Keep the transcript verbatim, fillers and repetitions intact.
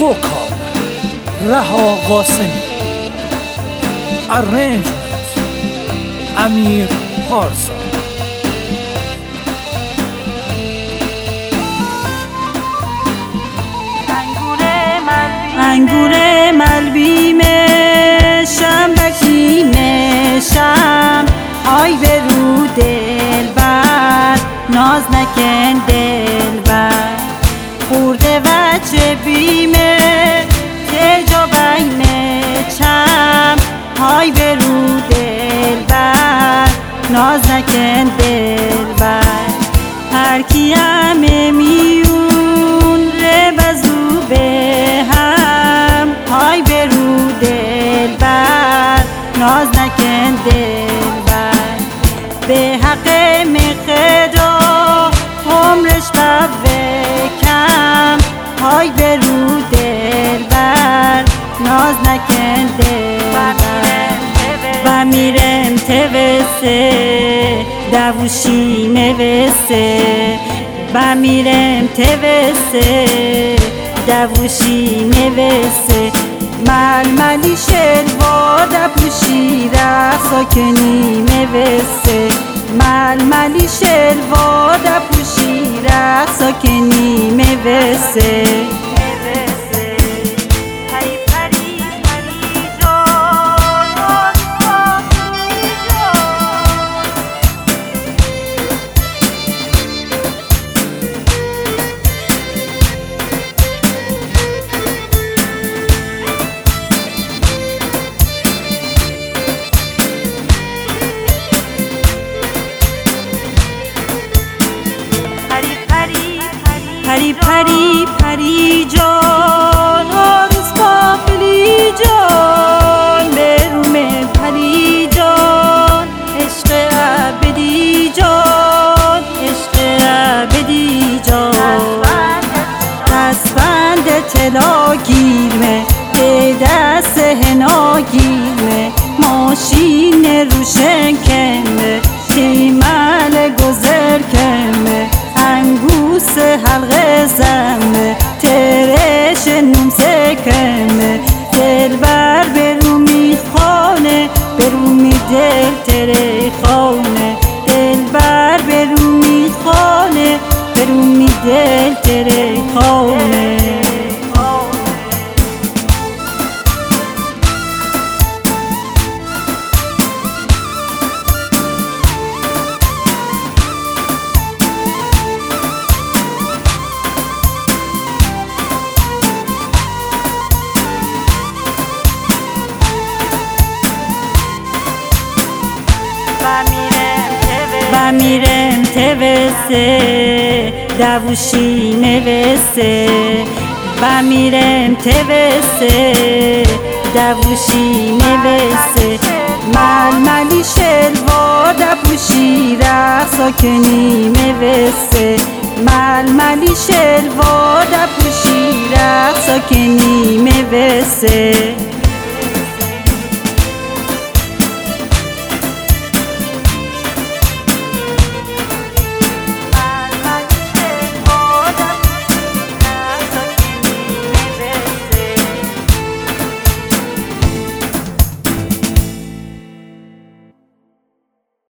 وکال رها قاسمی. Arrangement امیر پارسا. انگور ملبی مشم بکی مشم آی به رو دل بر ناز نکن دل بر خورده وچه بیمه که جا بین چم آی به رو دل بر ناز نکن دل بر هر کی همه میون ره بزو به هم آی به رو دل بر ناز نکن دل بر به حق مقدا عمرش بکم آی به رو دل بر ناز نکن دل بر و میرم توسه دووشی نوسه و میرم توسه دووشی نوسه ململی شلوار دپوشی رقصا کنی نوسه ململی شلوار دپوشی رقصا کنی نوسه پری پری پری جان آروز قافلی جان بروم پری جان عشق ابدی جان عشق ابدی جان دستبند طلا گیرمه ده دست هنا گیرمه ماشین روشن کمه تیمل گذر کمه انگوس حلقه زمه ترش نوم سکمه دل بر برو میخانه برو می دل تره خانه دل بر برو میخانه برو می دل تره خانه و میرم توسه دووشی نوسه و میرم توسه دووشی نوسه ململی شلوار دپوشی رقصا کنی نوسه ململی شلوار دپوشی رقصا کنی نوسه